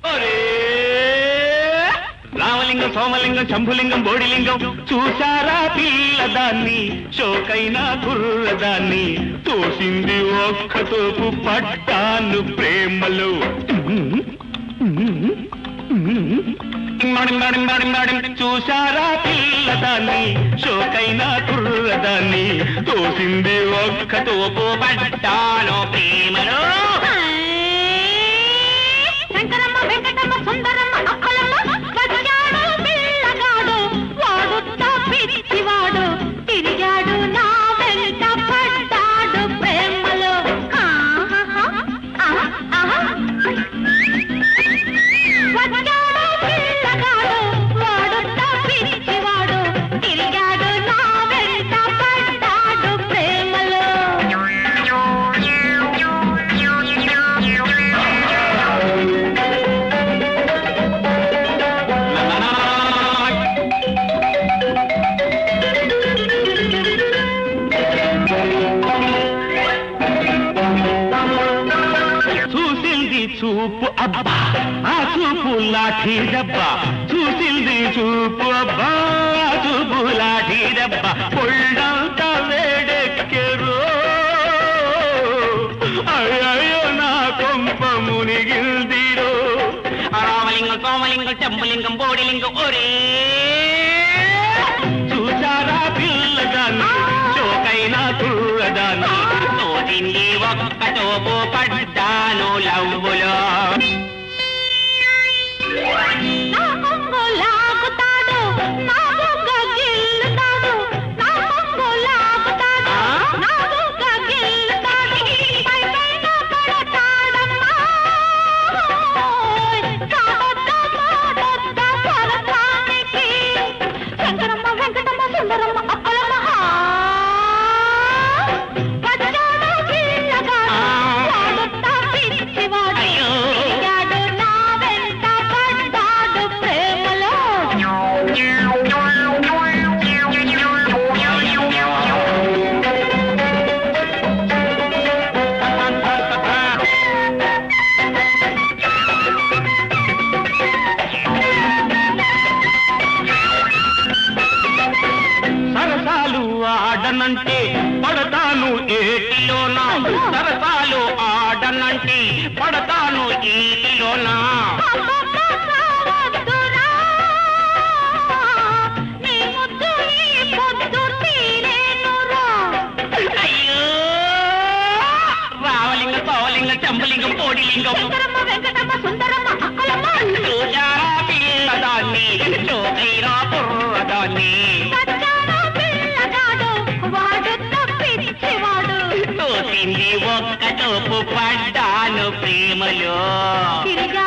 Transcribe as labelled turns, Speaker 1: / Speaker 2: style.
Speaker 1: రామలింగం సోమలింగం శంభులింగం బోడిలింగం చూశారా పిల్లదాన్ని షోకైనా కుర్రదాన్ని తోసింది ఒక్కతోపు పడ్డాను ప్రేమలో చూశారా పిల్లదాన్ని షోకైనా కుర్రదాన్ని తోసింది ఒక్కతోపు పడ్డాను ప్రేమలో
Speaker 2: శంకరమ్మ వెంకటమ్మ సుందరమ్మ అక్కలమ్మ వచ్చాడు పిల్లగాడు వాడు తప్పివాడు తిరిగాడు నా వెంట పడ్డాడు ప్రేమలో వచ్చాడు పిల్లగాడు వాడు తప్పివాడు తిరిగాడు నా వెంట పడ్డాడు ప్రేమలో
Speaker 1: చూపు అబ్బా ఆ చూపు లాఠీ దెబ్బా చూసింది చూపు అబ్బా ఆ చూపు లాఠీ దెబ్బా పొళ్ళంతా వేడెక్కెరు అయ్యో నా కొంప మునిగిల్దిరో రామలింగం సోమలింగం శంభులింగం బోడిలింగం ఒరే చూసారా పిల్లదాన్ని చోకైనా కుర్రదాన్ని తోటింది ఒక్కటోపు పడ్డాను లవ్వులో
Speaker 2: నా కొంగు లాగుతాడు నా బుగ్గ గిల్లుతాడు నా కొంగు లాగుతాడు నా బుగ్గ గిల్లుతాడు పై పైన పడతాడమ్మా కావద్ద మాడొద్ద పరకానికి శంకరమ్మ వెంకటమ్మ సుందరమ్మ అక్కలమ్మ వచ్చాడు పిల్లగాడు వాడు తప్పివాడు తిరిగాడు నా వెంట పడ్డాడు ప్రేమలో
Speaker 1: సరసాలు ఆడనంటే పడతాను ఏటిలోనా సరసాలు ఆడనంటే పడతాను ఏటిలోనా
Speaker 2: వద్దురా నీ ముద్దు ఈ పొద్దు తీరేనురా
Speaker 1: అయ్యో రామలింగం సోమలింగం శంభులింగం బోడిలింగం
Speaker 2: శంకరమ్మ వెంకటమ్మ సుందరమ్మ అక్కలమ్మ
Speaker 1: చూశారా పిల్లదాన్ని చోకైనా కుర్రదాన్ని
Speaker 2: వచ్చాడు పిల్లగాడు వాడు తప్పివాడు
Speaker 1: తోసింది ఒక్కటోపు పడ్డాను ప్రేమలో
Speaker 2: తిరిగా